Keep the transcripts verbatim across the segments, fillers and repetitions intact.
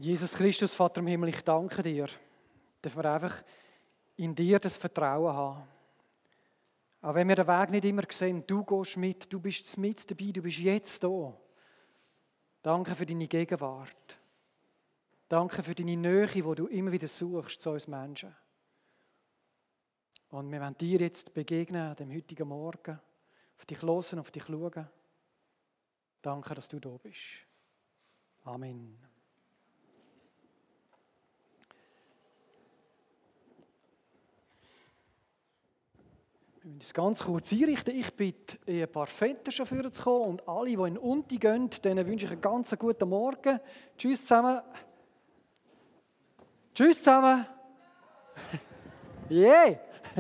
Jesus Christus, Vater im Himmel, ich danke dir, dass wir einfach in dir das Vertrauen haben. Auch wenn wir den Weg nicht immer sehen, du gehst mit, du bist mit dabei, du bist jetzt da. Danke für deine Gegenwart. Danke für deine Nähe, die du immer wieder suchst zu uns Menschen. Und wir wollen dir jetzt begegnen an dem heutigen Morgen, auf dich hören, auf dich schauen. Danke, dass du da bist. Amen. Wir müssen uns ganz kurz einrichten. Ich bitte ein paar Väter schon vorne zu kommen und alle, die in Unti gehen, denen wünsche ich einen ganz guten Morgen. Tschüss zusammen. Tschüss zusammen. Yeah.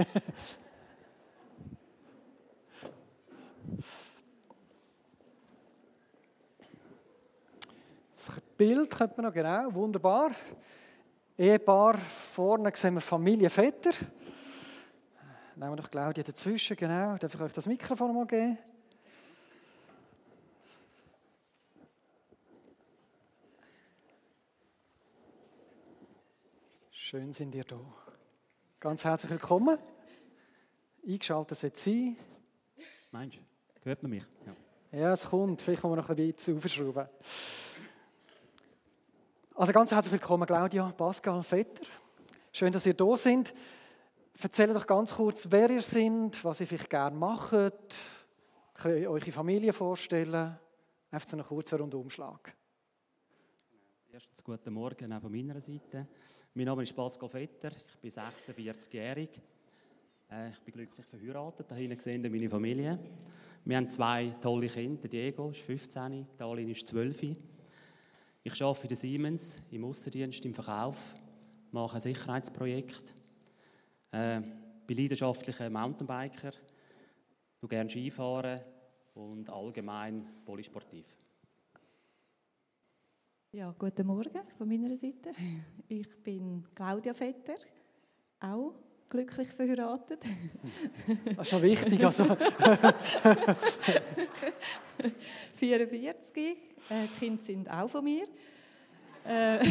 Das Bild könnte man noch, genau, wunderbar. Ehepaar, vorne sehen wir Familie Vetter. Nehmen wir doch Claudia dazwischen, genau. Darf ich euch das Mikrofon mal geben? Schön sind ihr da. Ganz herzlich willkommen. Eingeschaltet seid ihr. Meinst du? Hört man mich? Ja. Ja, es kommt. Vielleicht muss man noch ein bisschen aufschrauben. Also ganz herzlich willkommen, Claudia, Pascal, Vetter. Schön, dass ihr da seid. Erzählt doch ganz kurz, wer ihr seid, was ihr vielleicht gerne macht. Könnt ihr eure Familie vorstellen? Einfach so einen kurzen Rundumschlag. Erstens guten Morgen auch von meiner Seite. Mein Name ist Pascal Vetter, ich bin sechsundvierzigjährig. Ich bin glücklich verheiratet, da hinten sehen wir meine Familie. Wir haben zwei tolle Kinder, Diego ist fünfzehn, Dalin ist zwölf. Ich arbeite in der Siemens im Aussendienst im Verkauf, mache ein Sicherheitsprojekt. Ich bin leidenschaftlicher Mountainbiker, ich gerne Skifahren und allgemein polysportiv. Ja, guten Morgen von meiner Seite. Ich bin Claudia Vetter, auch glücklich verheiratet. Das ist schon wichtig. Also. vierundvierzig, äh, die Kinder sind auch von mir. Äh,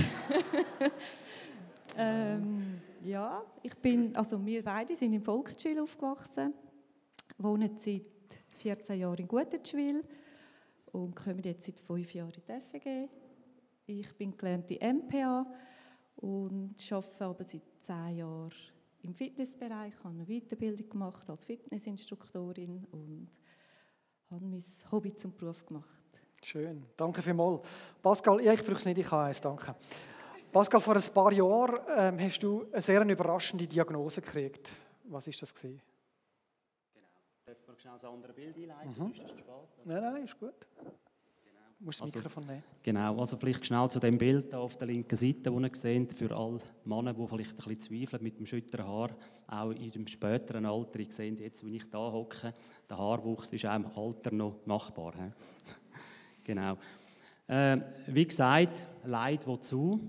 ähm, ja, ich bin, also wir beide sind in Volkertschwil aufgewachsen, wohnen seit vierzehn Jahren in Gutertschwil und kommen jetzt seit fünf Jahren in die F E G. Ich bin gelernte M P A und arbeite aber seit zehn Jahren im Fitnessbereich. Ich habe eine Weiterbildung gemacht als Fitnessinstruktorin und habe mein Hobby zum Beruf gemacht. Schön, danke vielmals. Pascal, ja, ich brauche es nicht, ich habe eins, danke. Pascal, vor ein paar Jahren ähm, hast du eine sehr überraschende Diagnose gekriegt. Was war das? Gewesen? Genau. Darf man schnell das andere Bild einleiten? Mhm. Ist das zu spät? Nein, nein, ist gut. Du musst das Also, Mikrofon nehmen. Genau, also vielleicht schnell zu dem Bild auf der linken Seite, das ihr seht, für alle Männer, die vielleicht ein bisschen zweifeln mit dem schütteren Haar, auch in dem späteren Alter. Ihr seht jetzt, wenn ich da hocke, der Haarwuchs ist auch im Alter noch machbar. He? Genau. Äh, wie gesagt, Leid wozu?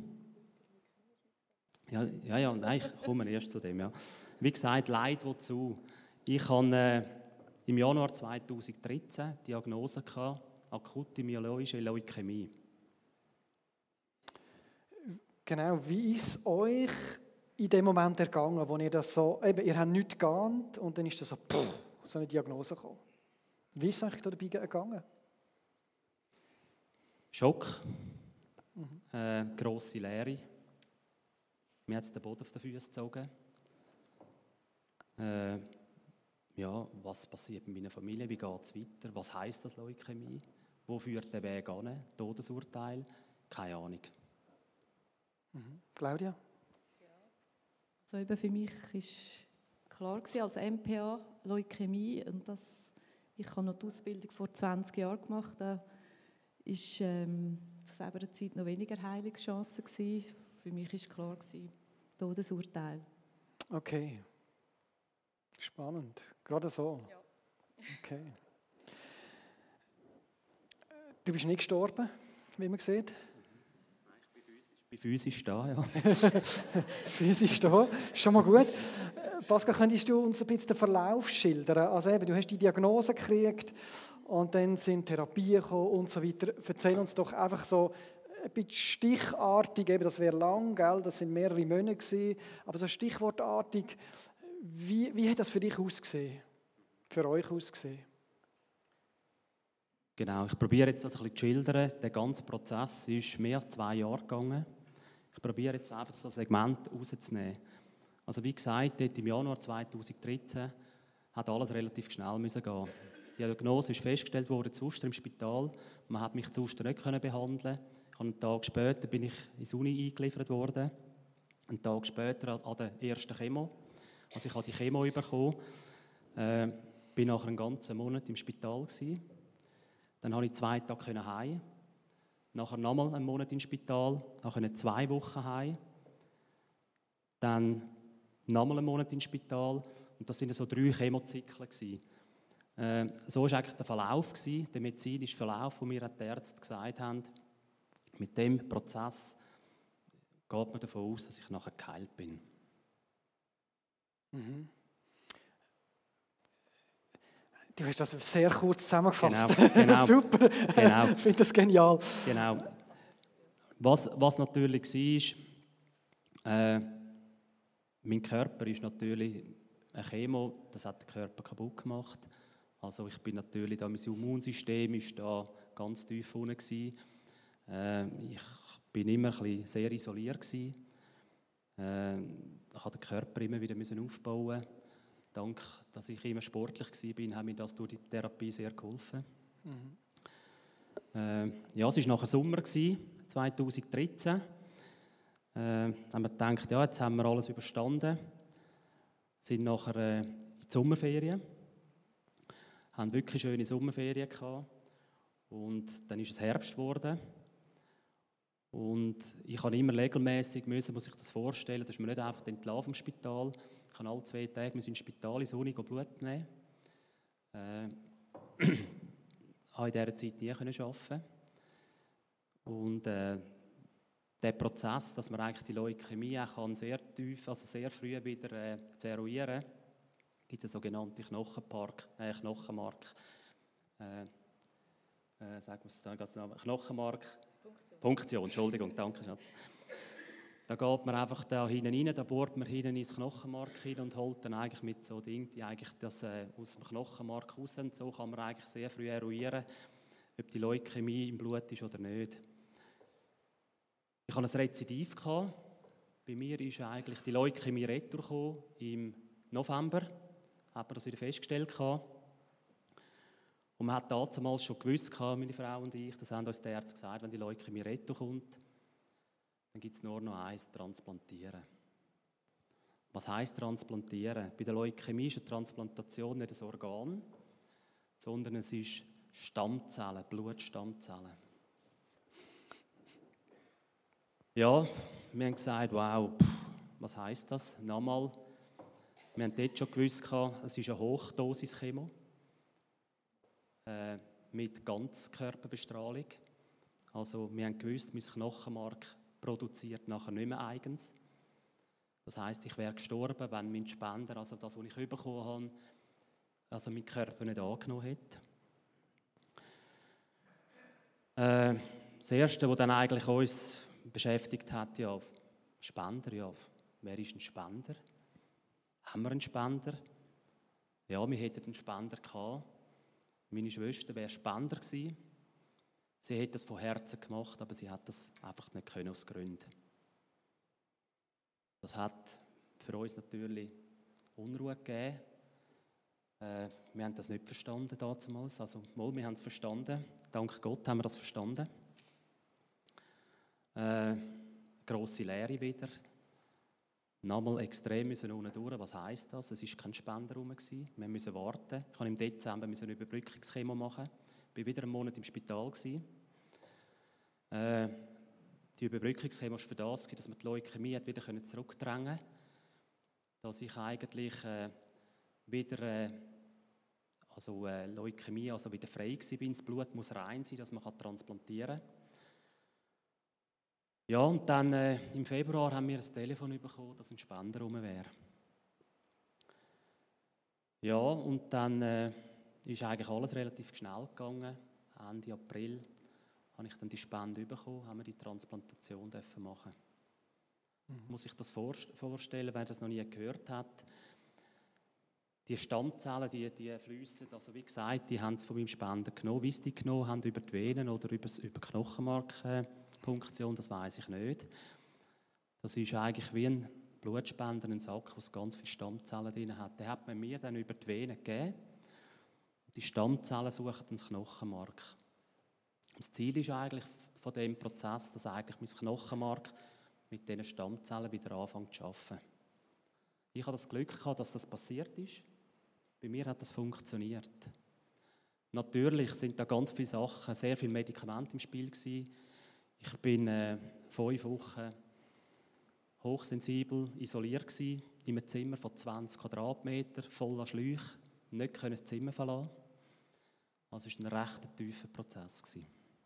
Ja, ja, ja, nein, ich komme erst zu dem. Ja. Wie gesagt, Leid wozu? Ich hatte äh, im Januar zweitausenddreizehn die Diagnose gehabt, akute myeloische Leukämie. Genau, wie ist es euch in dem Moment ergangen, wo ihr das so, eben, ihr habt nichts geahnt und dann ist das so, pff, so eine Diagnose gekommen. Wie ist es euch dabei ergangen? Schock, mhm. äh, grosse Leere. Mir hat es den Boden auf den Füßen gezogen. Äh, ja, was passiert mit meiner Familie? Wie geht es weiter? Was heisst das Leukämie? Wo führt der Weg an? Todesurteil? Keine Ahnung. Mhm. Claudia? Ja. Also eben für mich war klar gewesen, als M P A Leukämie und das, ich habe noch die Ausbildung vor zwanzig Jahren gemacht. Da war ähm, zu selber Zeit noch weniger Heilungschancen gewesen. Für mich war klar gewesen, Todesurteil. Okay. Spannend. Gerade so. Ja. Okay. Du bist nicht gestorben, wie man sieht. Nein, ich bin physisch, ich bin physisch da, ja. Physisch da, schon mal gut. Pascal, könntest du uns ein bisschen den Verlauf schildern? Also eben, du hast die Diagnose gekriegt und dann sind Therapien gekommen und so weiter. Erzähl uns doch einfach so ein bisschen stichartig, eben, das wäre lang, gell? Das sind mehrere Monate gewesen, aber so stichwortartig, wie, wie hat das für dich ausgesehen? Für euch ausgesehen? Genau, ich probiere jetzt das ein bisschen zu schildern. Der ganze Prozess ist mehr als zwei Jahre gegangen. Ich probiere jetzt einfach so ein Segment rauszunehmen. Also wie gesagt, dort im Januar zweitausenddreizehn hat alles relativ schnell müssen gehen. Die Diagnose ist festgestellt worden zu Uster im Spital. Man hat mich zu Uster nicht behandeln. Einen Tag später bin ich ins Uni eingeliefert worden. Einen Tag später an der ersten Chemo. Also ich habe die Chemo bekommen. Äh, bin nachher einen ganzen Monat im Spital gewesen. Dann konnte ich zwei Tage heim. Nachher nochmal einen Monat ins Spital. Dann zwei Wochen heim. Dann nochmal einen Monat ins Spital. Und das waren so drei Chemozyklen. Äh, so war eigentlich der Verlauf, der medizinische Verlauf, wo mir die Ärzte gesagt haben, mit dem Prozess geht man davon aus, dass ich nachher geheilt bin. Mhm. Du hast das sehr kurz zusammengefasst. Genau, genau, Super, genau. ich finde das genial. Genau. Was, was natürlich war, äh, mein Körper ist natürlich eine Chemo, das hat den Körper kaputt gemacht. Also ich bin natürlich, da mein Immunsystem ist da ganz tief unten gewesen. Äh, ich bin immer ein bisschen sehr isoliert gewesen. Äh, ich musste den Körper immer wieder aufbauen. Dank, dass ich immer sportlich war, hat mir das durch die Therapie sehr geholfen. Mhm. Äh, ja, es war nachher Sommer zweitausenddreizehn. Äh, haben wir gedacht, ja, jetzt haben wir alles überstanden. Sind nachher äh, in die Sommerferien. Haben wirklich schöne Sommerferien gehabt. Und dann ist es Herbst geworden. Und ich habe immer regelmäßig müssen, muss ich das vorstellen, dass man nicht einfach entlassen vom Spital. Ich kann alle zwei Tage ins Spital ins Uni Blut nehmen. Äh, habe in dieser Zeit nie arbeiten. Und äh, der Prozess, dass man eigentlich die Leukämie auch kann sehr tief, also sehr früh wieder äh, zu eruieren, gibt es eine sogenannte Knochenpark, äh, Knochenmark. Äh, äh, sagen wir es dann ganz genau, Knochenmark. Punktion. Punktion, Entschuldigung, danke Schatz. Da geht man einfach da hinten rein, da bohrt man hinten ins Knochenmark hin und holt dann eigentlich mit so Dingen, die eigentlich das äh, aus dem Knochenmark raus sind. So kann man eigentlich sehr früh eruieren, ob die Leukämie im Blut ist oder nicht. Ich hatte ein Rezidiv gehabt. Bei mir ist eigentlich die Leukämie retour gekommen im November. Hat man das wieder festgestellt gehabt. Und man hat damals schon gewusst, meine Frau und ich, das haben uns die Ärzte gesagt, wenn die Leukämie retour kommt, dann gibt es nur noch eins, transplantieren. Was heisst transplantieren? Bei der Leukämie ist eine Transplantation nicht ein Organ, sondern es ist Stammzellen, Blutstammzellen. Ja, wir haben gesagt, wow, pff, was heisst das? Nochmal, wir haben dort schon gewusst, es ist eine Hochdosis-Chemo äh, mit Ganzkörperbestrahlung. Also wir haben gewusst, mein Knochenmark produziert nachher nicht mehr eigens. Das heisst, ich wäre gestorben, wenn mein Spender, also das, was ich bekommen habe, also mein Körper nicht angenommen hätte. Äh, das Erste, was dann eigentlich uns beschäftigt hat, ja, Spender, ja, wer ist ein Spender? Haben wir einen Spender? Ja, wir hätten einen Spender gehabt. Meine Schwester wäre Spender gewesen. Sie hat das von Herzen gemacht, aber sie hat das einfach nicht können aus Gründen. Das hat für uns natürlich Unruhe gegeben. Äh, wir haben das nicht verstanden damals. Also, mal, wir haben es verstanden. Dank Gott haben wir das verstanden. Äh, grosse Leere wieder. Nochmal extrem müssen unten durch. Was heisst das? Es war kein Spender rum. Wir mussten warten. Ich musste im Dezember eine Überbrückungschemo machen. Ich war wieder einen Monat im Spital. Äh, die Überbrückungschemo war für das, dass man die Leukämie wieder zurückdrängen konnte. Dass ich eigentlich äh, wieder äh, also, äh, Leukämie also wieder frei war. Das Blut muss rein sein, dass man transplantieren kann. Ja, und dann äh, im Februar haben wir ein Telefon bekommen, dass ein Spender rum wäre. Ja, und dann äh, ist eigentlich alles relativ schnell gegangen. Ende April habe ich dann die Spende bekommen, haben wir die Transplantation dürfen machen. Mhm. Muss ich das vorstellen, wer das noch nie gehört hat? Die Stammzellen, die, die fliessen, also wie gesagt, die haben es von meinem Spender genommen. Wie sie die genommen haben, über die Venen oder über, über Knochenmarkpunktion, das weiss ich nicht. Das ist eigentlich wie ein Blutspender, ein Sack, der ganz viele Stammzellen drin hat. Den hat man mir dann über die Venen gegeben. Die Stammzellen suchen dann das Knochenmark. Das Ziel ist eigentlich von diesem Prozess, dass eigentlich mein Knochenmark mit diesen Stammzellen wieder anfängt zu arbeiten. Ich hatte das Glück gehabt, dass das passiert ist. Bei mir hat das funktioniert. Natürlich sind da ganz viele Sachen, sehr viele Medikamente im Spiel gewesen. Ich bin äh, fünf Wochen hochsensibel isoliert gewesen, in einem Zimmer von zwanzig Quadratmetern, voller Schläuche, nicht können das Zimmer verlassen. Also es war ein recht tiefer Prozess gewesen.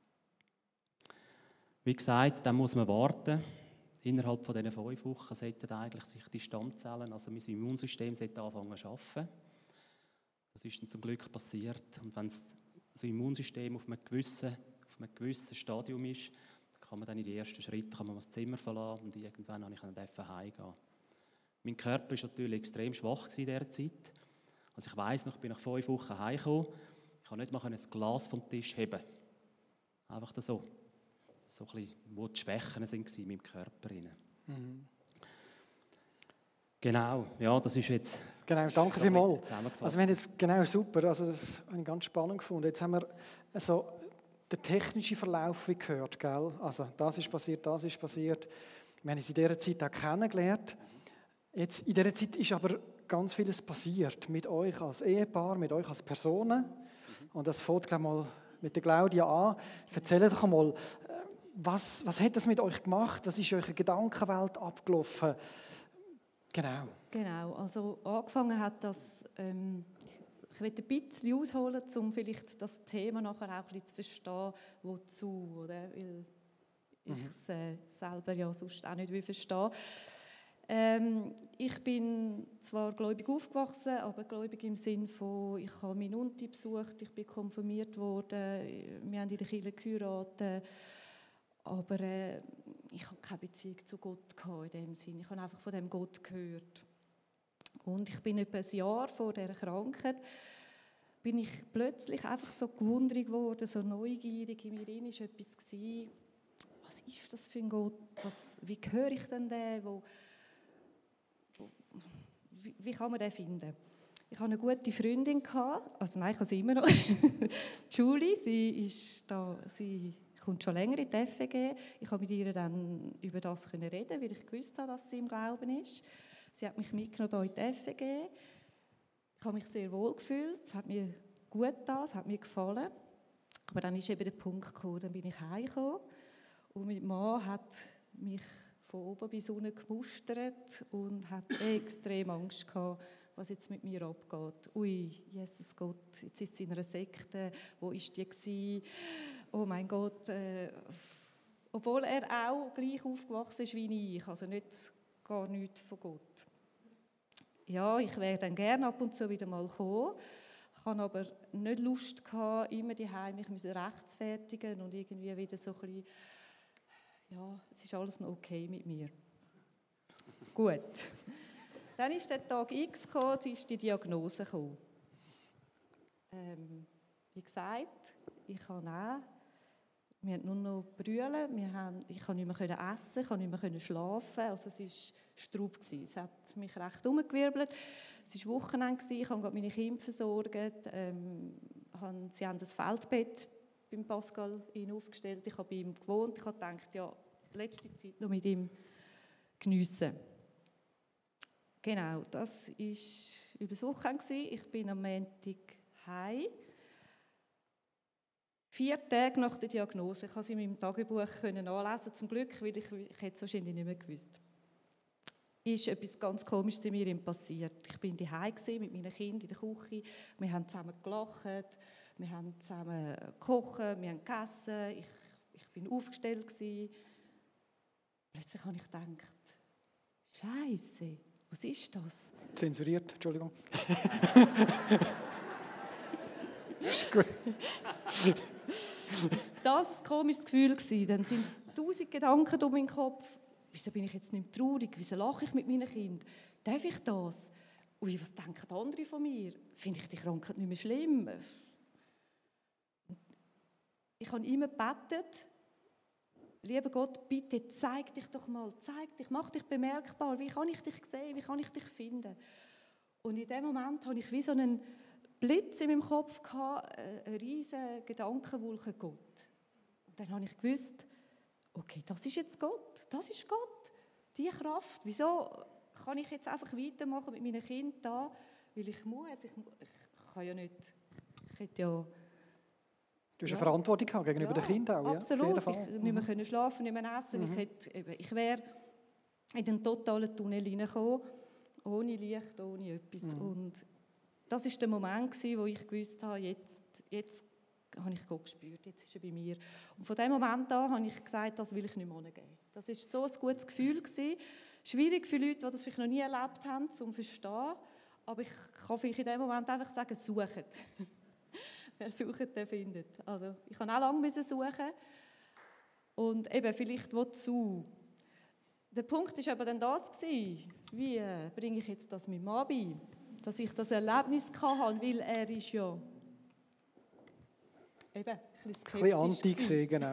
Wie gesagt, dann muss man warten. Innerhalb von diesen fünf Wochen sollten eigentlich sich die Stammzellen, also mein Immunsystem, anfangen zu arbeiten. Das ist dann zum Glück passiert. Und wenn das Immunsystem auf einem gewissen, auf einem gewissen Stadium ist, kann man dann in die ersten Schritte kann man das Zimmer verlassen und irgendwann konnte ich dann heimgehen. Mein Körper war natürlich extrem schwach in dieser Zeit. Also ich weiss noch, ich bin nach fünf Wochen heimgekommen. Ich konnte nicht mal ein Glas vom Tisch heben. Einfach so. So ein bisschen, wo die Schwächen waren in meinem Körper. Mhm. Genau, ja, das ist jetzt... Genau, danke vielmals. Also wir haben jetzt, genau, super, also das habe ich ganz spannend gefunden. Jetzt haben wir also den technischen Verlauf wie gehört, gell? Also das ist passiert, das ist passiert. Wir haben es in dieser Zeit auch kennengelernt. Jetzt, in dieser Zeit ist aber ganz vieles passiert, mit euch als Ehepaar, mit euch als Personen. Und das fängt gleich mal mit der Claudia an. Erzählt doch einmal, was, was hat das mit euch gemacht? Was ist in eurer Gedankenwelt abgelaufen? Genau. Genau, also angefangen hat das, ähm, ich will ein bisschen ausholen, um vielleicht das Thema nachher auch ein bisschen zu verstehen, wozu, oder? Weil ich es äh, selber ja sonst auch nicht will verstehen. Ähm, ich bin zwar gläubig aufgewachsen, aber gläubig im Sinn von, ich habe meine Unti besucht, ich bin konfirmiert worden, wir haben in der Kirche geheiratet. Aber äh, ich hatte keine Beziehung zu Gott in dem Sinn. Ich habe einfach von dem Gott gehört. Und ich bin etwa ein Jahr vor dieser Krankheit, bin ich plötzlich einfach so gewundert worden, so neugierig. In mir drin war etwas, was ist das für ein Gott? Was, wie höre ich denn den? Wo, wo, wie, wie kann man den finden? Ich hatte eine gute Freundin, also nein, ich habe sie immer noch. Julie, sie ist da... Sie kommt schon länger in die F E G. Ich konnte mit ihr dann über das reden, weil ich gewusst habe, dass sie im Glauben ist. Sie hat mich mitgenommen in die F E G. Ich habe mich sehr wohl gefühlt. Es hat mir gut getan, es hat mir gefallen. Aber dann ist eben der Punkt gekommen, dann bin ich heimgekommen. Und mein Mann hat mich von oben bis unten gemustert und hat extrem Angst gehabt, was jetzt mit mir abgeht. Ui, Jesus Gott, jetzt ist sie in einer Sekte. Wo war die gewesen? Oh mein Gott. Äh, obwohl er auch gleich aufgewachsen ist wie ich, also nicht gar nichts von Gott. Ja, ich wäre dann gerne ab und zu wieder mal gekommen. Ich hatte aber nicht Lust gehabt, immer die Heim mich rechtfertigen und irgendwie wieder so ein bisschen, ja, es ist alles noch okay mit mir. Gut. Dann ist der Tag X gekommen, dann ist die Diagnose gekommen. Ähm, wie gesagt, ich kann auch, wir haben nur noch brüllen, wir haben, ich konnte nicht mehr essen, ich konnte nicht mehr schlafen, also es war Straub. Es hat mich recht umgewirbelt. Es war Wochenende, ich habe gerade meine Kinder versorgt, ähm, sie haben das Feldbett beim Pascal aufgestellt, ich habe bei ihm gewohnt, ich habe gedacht, ja, die letzte Zeit noch mit ihm geniessen. Genau, das war über das Wochenende. Ich bin am Montag heim. Vier Tage nach der Diagnose. Ich konnte sie in meinem Tagebuch nachlesen, zum Glück, weil ich, ich hätte es wahrscheinlich nicht mehr gewusst. Ist etwas ganz Komisches in mir passiert. Ich bin daheim mit meinen Kindern in der Küche. Wir haben zusammen gelacht, wir haben zusammen gekocht, wir haben gegessen. Ich, ich bin aufgestellt gewesen. Plötzlich habe ich gedacht, Scheiße. Was ist das? Zensuriert, Entschuldigung. Ist gut. Das war ein komisches Gefühl gewesen. Dann sind tausend Gedanken um meinen Kopf. Wieso bin ich jetzt nicht mehr traurig? Wieso lache ich mit meinen Kindern? Darf ich das? Ui, was denken andere von mir? Finde ich die Krankheit nicht mehr schlimm? Ich habe immer gebetet, lieber Gott, bitte zeig dich doch mal, zeig dich, mach dich bemerkbar. Wie kann ich dich sehen? Wie kann ich dich finden? Und in dem Moment hatte ich wie so einen Blitz in meinem Kopf, eine riesige Gedankenwolke Gott. Und dann habe ich gewusst, okay, das ist jetzt Gott, das ist Gott, die Kraft. Wieso kann ich jetzt einfach weitermachen mit meinen Kindern da? Weil ich muss, ich, ich kann ja nicht, ich hätte ja... Du hast ja, eine Verantwortung gehabt gegenüber ja, den Kindern auch, absolut. Ja? Ich nicht mehr mhm. können schlafen, nicht mehr essen. Mhm. Ich, hätte, ich wäre in den totalen Tunnel hineingekommen, ohne Licht, ohne etwas. Mhm. Und das war der Moment, wo ich gewusst habe, jetzt, jetzt habe ich Gott gespürt, jetzt ist er bei mir. Und von dem Moment an habe ich gesagt, das will ich nicht mehr geben. Das war so ein gutes Gefühl gewesen. Schwierig für Leute, die das vielleicht noch nie erlebt haben, zum Verstehen. Aber ich kann vielleicht in dem Moment einfach sagen, sucht. Wer sucht, der findet. Also, ich musste auch lange suchen. Und eben, vielleicht wozu. Der Punkt war aber dann das, wie bringe ich jetzt das meinem Mann bei? Dass ich das Erlebnis hatte, weil er ist ja eben ein bisschen skeptisch. Ein bisschen anti gesehen, genau.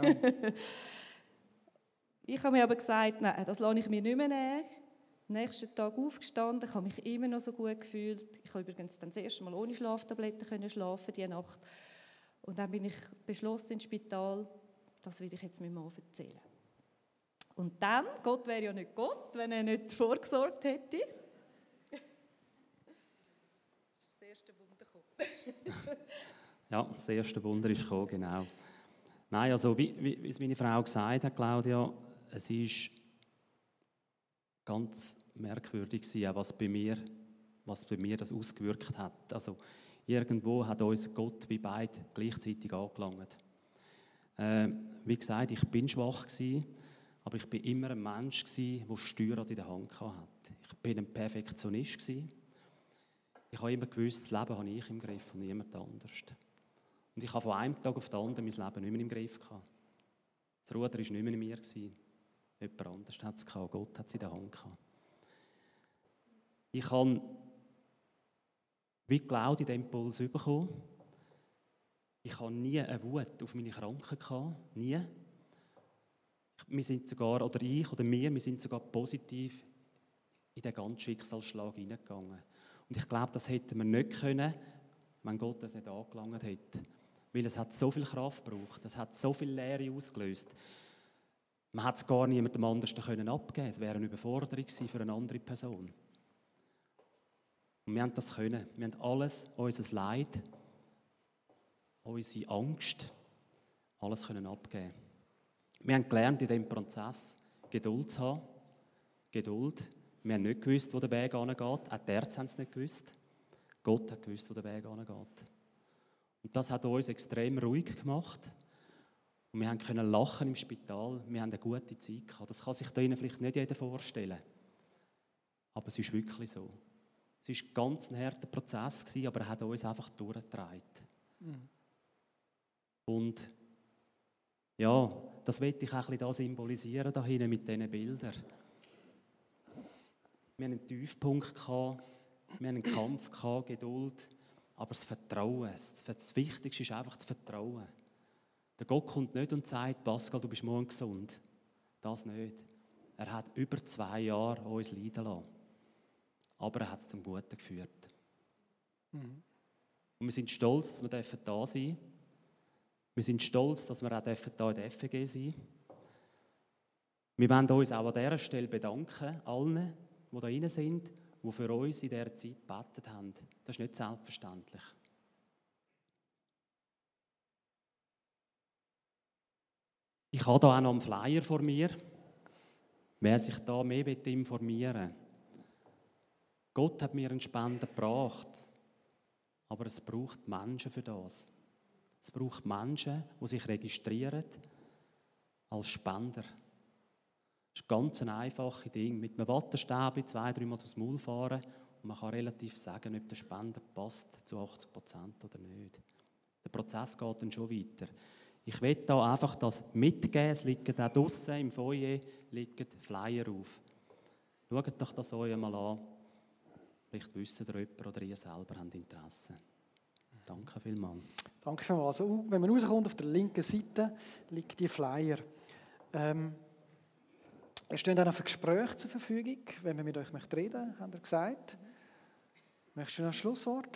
Ich habe mir aber gesagt, nein, das lasse ich mir nicht mehr nehmen. Am nächsten Tag aufgestanden, ich habe mich immer noch so gut gefühlt. Ich habe übrigens dann das erste Mal ohne Schlaftabletten können schlafen diese Nacht. Und dann bin ich beschlossen ins Spital, das will ich jetzt meinem Mann erzählen. Und dann, Gott wäre ja nicht Gott, wenn er nicht vorgesorgt hätte. Das ist das erste Wunder gekommen. Ja, das erste Wunder ist gekommen, genau. Nein, also wie, wie, wie es meine Frau gesagt hat, Claudia, es ist ganz merkwürdig gewesen, was bei mir, was bei mir das ausgewirkt hat. Also irgendwo hat uns Gott wie beide gleichzeitig angelangt. Äh, wie gesagt, ich bin schwach gewesen, aber ich bin immer ein Mensch gewesen, der Steuerrad in der Hand hatte. Ich bin ein Perfektionist gewesen. Ich habe immer gewusst, das Leben habe ich im Griff und niemand anders. Und ich habe von einem Tag auf den anderen mein Leben nicht mehr im Griff gehabt. Das Ruder war nicht mehr in mir gewesen. Jemand anders hat es gehabt. Gott hat es in der Hand gehabt. Ich habe wie Claudia den Impuls bekommen. Ich habe nie eine Wut auf meine Kranken gehabt. Nie. Wir sind sogar, oder ich oder wir, wir sind sogar positiv in den ganzen Schicksalsschlag hineingegangen. Und ich glaube, das hätten wir nicht können, wenn Gott das nicht angelangt hätte. Weil es hat so viel Kraft gebraucht, es hat so viel Leere ausgelöst. Man hat es gar niemandem anders abgeben können. Es wäre eine Überforderung gewesen für eine andere Person. Und wir haben das können. Wir haben alles, unser Leid, unsere Angst, alles können abgeben. Wir haben gelernt, in diesem Prozess Geduld zu haben. Geduld. Wir haben nicht gewusst, wo der Weg hingeht. Auch die Ärzte haben es nicht gewusst. Gott hat gewusst, wo der Weg hingeht. Und das hat uns extrem ruhig gemacht. Und wir können lachen im Spital. Wir haben eine gute Zeit gehabt. Das kann sich da Ihnen vielleicht nicht jeder vorstellen. Aber es ist wirklich so. Es war ein ganz ein harter Prozess, aber er hat uns einfach durchgetragen. Mhm. Und ja, das möchte ich auch ein bisschen symbolisieren da hinten mit diesen Bildern. Wir hatten einen Tiefpunkt, wir hatten einen Kampf, Geduld, aber das Vertrauen, das Wichtigste ist einfach das Vertrauen. Der Gott kommt nicht und sagt, Pascal, du bist morgen gesund. Das nicht. Er hat über zwei Jahre uns leiden lassen. Aber er hat es zum Guten geführt. Mhm. Und wir sind stolz, dass wir da sein dürfen. Wir sind stolz, dass wir auch hier in der F G sein dürfen. Wir wollen uns auch an dieser Stelle bedanken, allen, die da rein sind, die für uns in dieser Zeit gebetet haben. Das ist nicht selbstverständlich. Ich habe hier auch noch einen Flyer vor mir. Wer sich da mehr informieren will. Gott hat mir einen Spender gebracht, aber es braucht Menschen für das. Es braucht Menschen, die sich registrieren als Spender. Das ist ganz ein einfaches Ding. Mit einem Wattestäbchen zwei, dreimal durchs Maul fahren und man kann relativ sagen, ob der Spender passt zu achtzig Prozent oder nicht. Der Prozess geht dann schon weiter. Ich will da einfach das mitgeben. Es liegen da draussen im Foyer liegen Flyer auf. Schaut doch das euch einmal an. Vielleicht wissen ihr jemand oder ihr selber habt Interesse. Danke vielmals. Danke vielmals. Also, wenn man rauskommt, auf der linken Seite liegt die Flyer. Ähm, es stehen dann auch für Gespräche zur Verfügung, wenn man mit euch möchte reden, habt ihr gesagt. Möchtest du noch ein Schlusswort?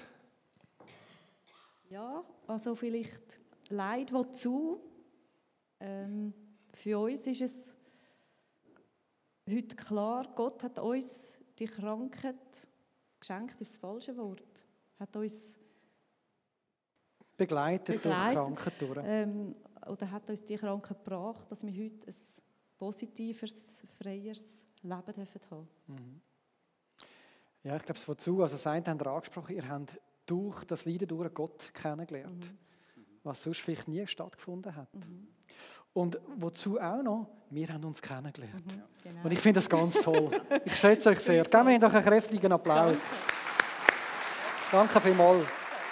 Ja, also vielleicht Leid, wozu. Ähm, für uns ist es heute klar, Gott hat uns die Krankheit geschenkt, ist das falsche Wort, hat uns Begleitet, begleitet durch Krankheit durch. Ähm, oder hat uns die Krankheit gebracht, dass wir heute ein positiveres, freieres Leben dürfen haben. Mhm. Ja, ich glaube, es wozu. Also, seid habt ihr angesprochen, ihr habt durch das Leiden durch Gott kennengelernt, mhm. was sonst vielleicht nie stattgefunden hat. Mhm. Und wozu auch noch, wir haben uns kennengelernt. Mhm, genau. Und ich finde das ganz toll. Ich schätze euch sehr. Geben wir ihnen doch einen kräftigen Applaus. Danke, Danke vielmals.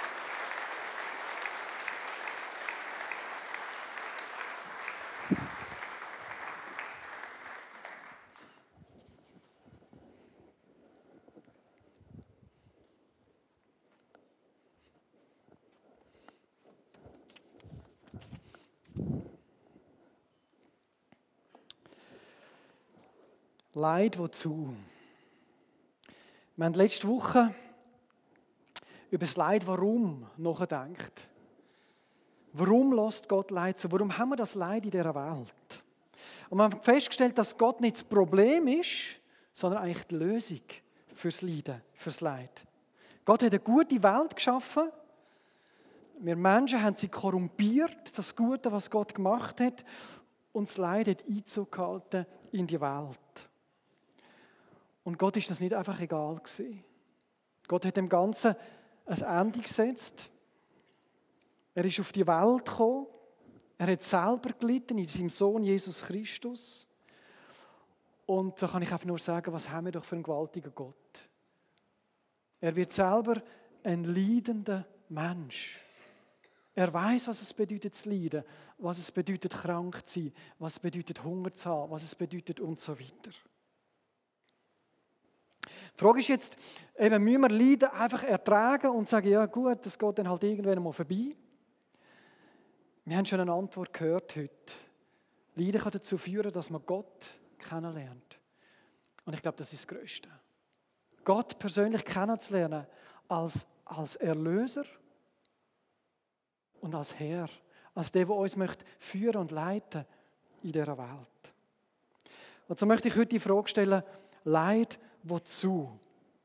Leid, wozu? Wir haben letzte Woche über das Leid, warum, nachgedacht. Warum lässt Gott Leid zu? Warum haben wir das Leid in dieser Welt? Und wir haben festgestellt, dass Gott nicht das Problem ist, sondern eigentlich die Lösung fürs Leiden, fürs Leid. Gott hat eine gute Welt geschaffen. Wir Menschen haben sie korrumpiert, das Gute, was Gott gemacht hat, und das Leid hat Einzug gehalten in die Welt. Und Gott ist das nicht einfach egal gewesen. Gott hat dem Ganzen ein Ende gesetzt. Er ist auf die Welt gekommen. Er hat selber gelitten in seinem Sohn Jesus Christus. Und da kann ich einfach nur sagen, was haben wir doch für einen gewaltigen Gott. Er wird selber ein leidender Mensch. Er weiß, was es bedeutet zu leiden, was es bedeutet krank zu sein, was es bedeutet Hunger zu haben, was es bedeutet und so weiter. Die Frage ist jetzt, eben, müssen wir Leiden einfach ertragen und sagen, ja gut, das geht dann halt irgendwann mal vorbei. Wir haben schon eine Antwort gehört heute. Leiden kann dazu führen, dass man Gott kennenlernt. Und ich glaube, das ist das Größte. Gott persönlich kennenzulernen als, als Erlöser und als Herr, als der, der uns möchte führen und leiten in dieser Welt. Und so möchte ich heute die Frage stellen, Leid, wozu?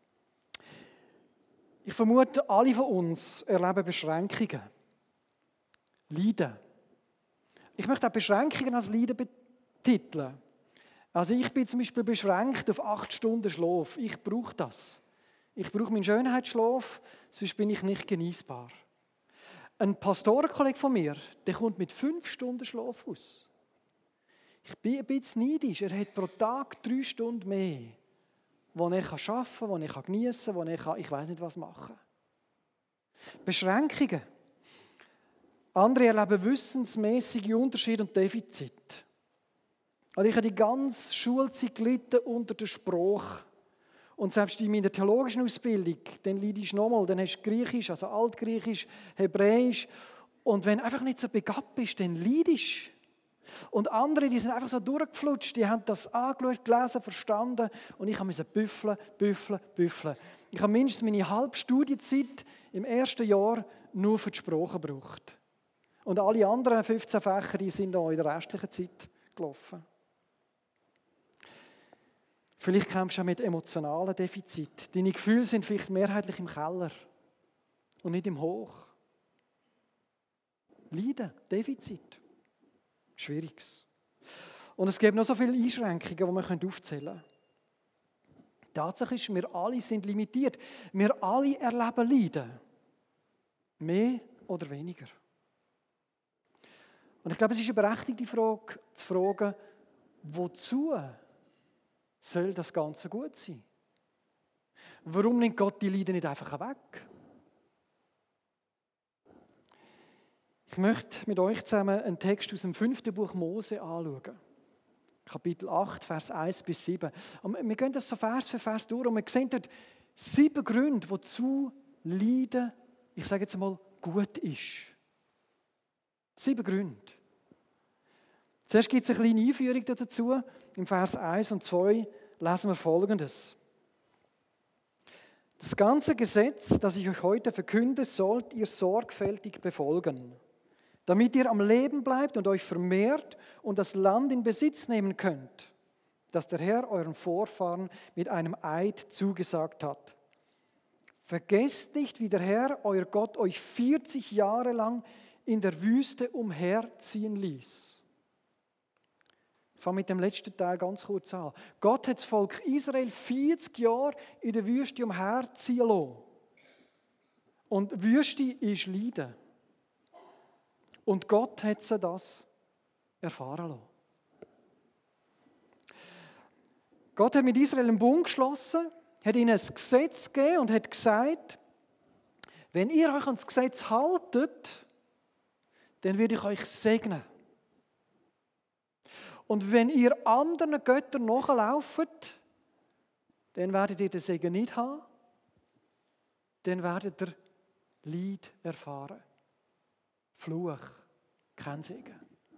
Ich vermute, alle von uns erleben Beschränkungen. Leiden. Ich möchte auch Beschränkungen als Leiden betiteln. Also ich bin zum Beispiel beschränkt auf acht Stunden Schlaf. Ich brauche das. Ich brauche meinen Schönheitsschlaf, sonst bin ich nicht genießbar. Ein Pastorenkollege von mir, der kommt mit fünf Stunden Schlaf aus. Ich bin ein bisschen neidisch. Er hat pro Tag drei Stunden mehr, wo er arbeiten kann, wo er geniessen kann, wo er ich weiß nicht was machen kann. Beschränkungen. Andere erleben wissensmäßige Unterschiede und Defizite. Also ich habe die ganze Schulzeit gelitten unter der Sprache. Und selbst in meiner theologischen Ausbildung, dann leidest du nochmal, dann hast du Griechisch, also Altgriechisch, Hebräisch. Und wenn du einfach nicht so begabt bist, dann leidest du. Und andere, die sind einfach so durchgeflutscht, die haben das angeschaut, gelesen, verstanden. Und ich musste büffeln, büffeln, büffeln. Ich habe mindestens meine halbe Studienzeit im ersten Jahr nur für die Sprache gebraucht. Und alle anderen fünfzehn Fächer, die sind auch in der restlichen Zeit gelaufen. Vielleicht kämpfst du auch mit emotionalen Defiziten. Deine Gefühle sind vielleicht mehrheitlich im Keller und nicht im Hoch. Leiden, Defizit. Schwieriges. Und es gibt noch so viele Einschränkungen, die wir aufzählen können. Die Tatsache ist, wir alle sind limitiert. Wir alle erleben Leiden. Mehr oder weniger. Und ich glaube, es ist eine berechtigte Frage, zu fragen, wozu soll das Ganze gut sein? Warum nimmt Gott die Leiden nicht einfach weg? Ich möchte mit euch zusammen einen Text aus dem fünften Buch Mose anschauen. Kapitel acht, Vers eins bis sieben. Und wir gehen das so Vers für Vers durch und wir sehen dort sieben Gründe, wozu Leiden, ich sage jetzt einmal, gut ist. Sieben Gründe. Zuerst gibt es eine kleine Einführung dazu. Im Vers eins und zwei lesen wir Folgendes. Das ganze Gesetz, das ich euch heute verkünde, sollt ihr sorgfältig befolgen, damit ihr am Leben bleibt und euch vermehrt und das Land in Besitz nehmen könnt, das der Herr euren Vorfahren mit einem Eid zugesagt hat. Vergesst nicht, wie der Herr, euer Gott, euch vierzig Jahre lang in der Wüste umherziehen ließ. Ich fange mit dem letzten Teil ganz kurz an. Gott hat das Volk Israel vierzig Jahre in der Wüste umherziehen lassen. Und Wüste ist Leiden. Und Gott hat sie das erfahren lassen. Gott hat mit Israel einen Bund geschlossen, hat ihnen ein Gesetz gegeben und hat gesagt, wenn ihr euch an das Gesetz haltet, dann werde ich euch segnen. Und wenn ihr anderen Göttern nachlauft, dann werdet ihr den Segen nicht haben, dann werdet ihr Leid erfahren. Fluch, kein Segen.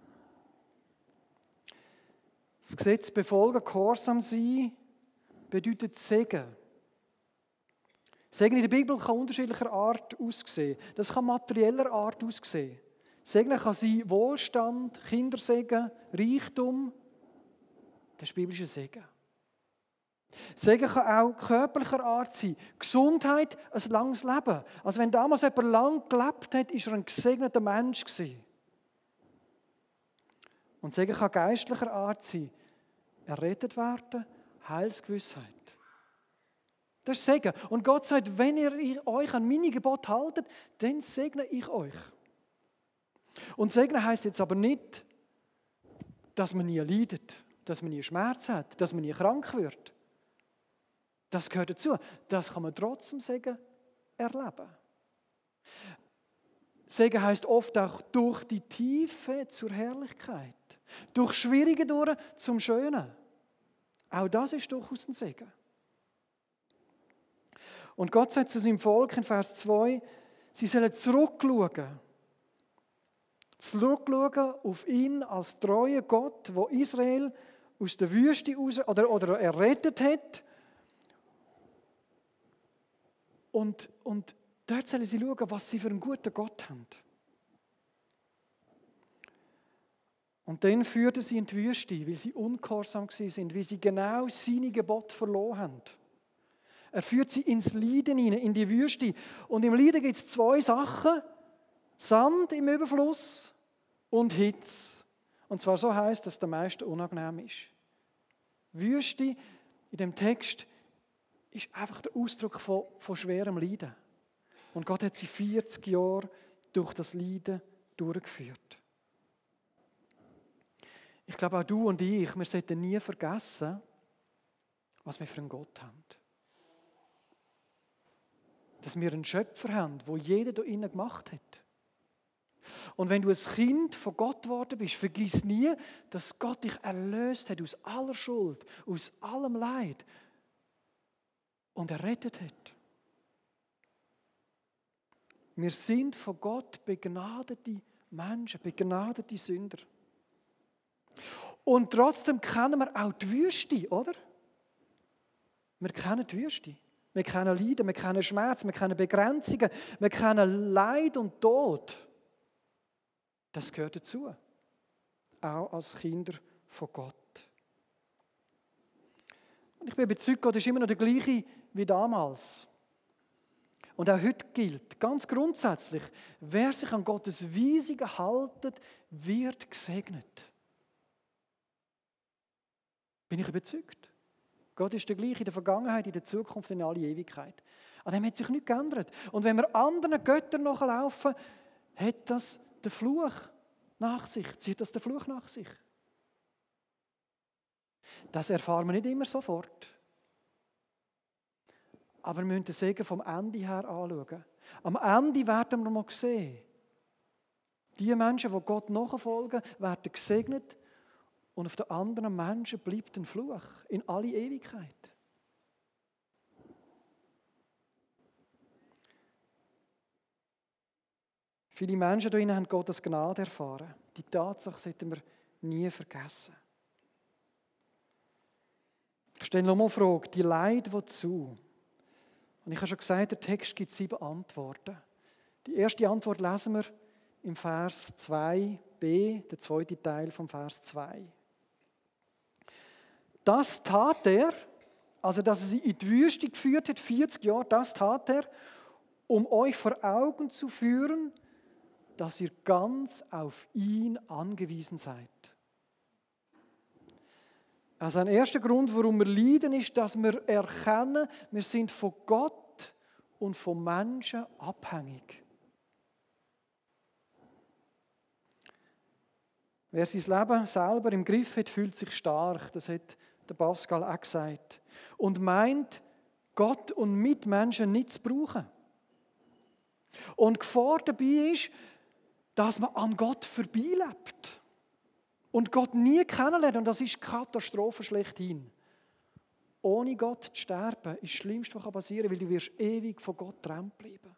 Das Gesetz befolgen, gehorsam sein, bedeutet Segen. Segen in der Bibel kann unterschiedlicher Art aussehen. Das kann materieller Art aussehen. Segen kann sein Wohlstand, Kindersegen, Reichtum. Das ist biblischer Segen. Segen kann auch körperlicher Art sein. Gesundheit, ein langes Leben. Also wenn damals jemand lang gelebt hat, war er ein gesegneter Mensch gewesen. Und Segen kann geistlicher Art sein. Errettet werden, Heilsgewissheit. Das ist Segen. Und Gott sagt, wenn ihr euch an meine Gebote haltet, dann segne ich euch. Und segnen heisst jetzt aber nicht, dass man nie leidet, dass man nie Schmerz hat, dass man nie krank wird. Das gehört dazu. Das kann man trotzdem Segen erleben. Segen heisst oft auch durch die Tiefe zur Herrlichkeit, durch Schwierige durch zum Schönen. Auch das ist durchaus ein Segen. Und Gott sagt zu seinem Volk in Vers zwei, sie sollen zurückschauen. Zurückschauen auf ihn als treuen Gott, der Israel aus der Wüste raus, oder, oder errettet hat. Und, und dort sollen sie schauen, was sie für einen guten Gott haben. Und dann führten sie in die Wüste, weil sie ungehorsam waren, weil sie genau seine Gebote verloren haben. Er führt sie ins Leiden hinein, in die Wüste. Und im Leiden gibt es zwei Sachen. Sand im Überfluss und Hitze. Und zwar so heisst, dass der meiste unangenehm ist. Wüste in dem Text ist einfach der Ausdruck von, von schwerem Leiden. Und Gott hat sie vierzig Jahre durch das Leiden durchgeführt. Ich glaube, auch du und ich, wir sollten nie vergessen, was wir für einen Gott haben. Dass wir einen Schöpfer haben, den jeder hier innen gemacht hat. Und wenn du ein Kind von Gott geworden bist, vergiss nie, dass Gott dich erlöst hat aus aller Schuld, aus allem Leid und errettet hat. Wir sind von Gott begnadete Menschen, begnadete Sünder. Und trotzdem kennen wir auch die Wüste, oder? Wir kennen die Wüste. Wir kennen Leiden, wir kennen Schmerz, wir kennen Begrenzungen, wir kennen Leid und Tod. Das gehört dazu. Auch als Kinder von Gott. Und ich bin überzeugt, Gott ist immer noch der gleiche wie damals. Und auch heute gilt, ganz grundsätzlich, wer sich an Gottes Weisungen hält, wird gesegnet. Bin ich überzeugt. Gott ist der gleiche in der Vergangenheit, in der Zukunft, in alle Ewigkeit. An dem hat sich nichts geändert. Und wenn wir anderen Göttern nachlaufen, hat das den Fluch nach sich, zieht das den Fluch nach sich. Das erfahren wir nicht immer sofort. Aber wir müssen den Segen vom Ende her anschauen. Am Ende werden wir mal sehen, Die Menschen, die Gott nachfolgen, werden gesegnet und auf den anderen Menschen bleibt ein Fluch in alle Ewigkeit. Viele Menschen hier haben Gottes Gnade erfahren. Die Tatsache sollten wir nie vergessen. Ich stelle nochmal die Frage, die Leid wozu? Und ich habe schon gesagt, der Text gibt sieben Antworten. Die erste Antwort lesen wir im Vers zwei b, der zweite Teil vom Vers zwei. Das tat er, also dass er sie in die Wüste geführt hat, vierzig Jahre, das tat er, um euch vor Augen zu führen, dass ihr ganz auf ihn angewiesen seid. Also ein erster Grund, warum wir leiden, ist, dass wir erkennen, wir sind von Gott und von Menschen abhängig. Wer sein Leben selber im Griff hat, fühlt sich stark. Das hat der Pascal auch gesagt. Und meint, Gott und Mitmenschen nicht zu brauchen. Und die Gefahr dabei ist, dass man an Gott vorbeilebt und Gott nie kennenlernt. Und das ist Katastrophe schlechthin. Ohne Gott zu sterben ist das Schlimmste, was passieren kann, weil du wirst ewig von Gott getrennt bleiben.